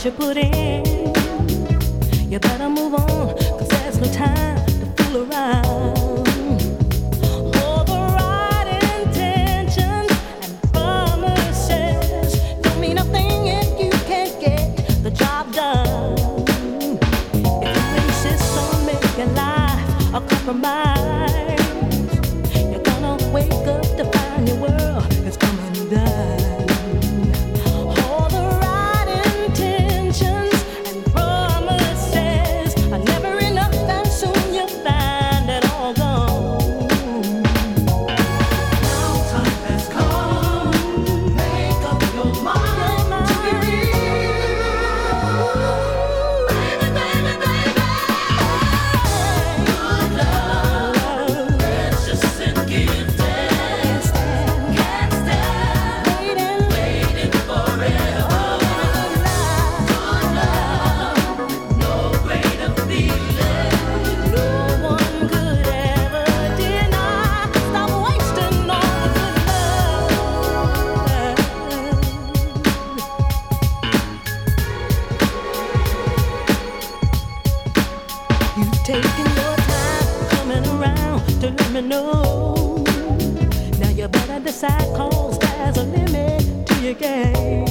you put in. You better move on, 'cause there's no time to fool around. All the right intentions and promises don't mean a thing if you can't get the job done. If you insist on making life a compromise, you're gonna wake up to find your world is coming down. Taking your time, coming around to let me know. Now you better decide, 'cause there's a limit to your game.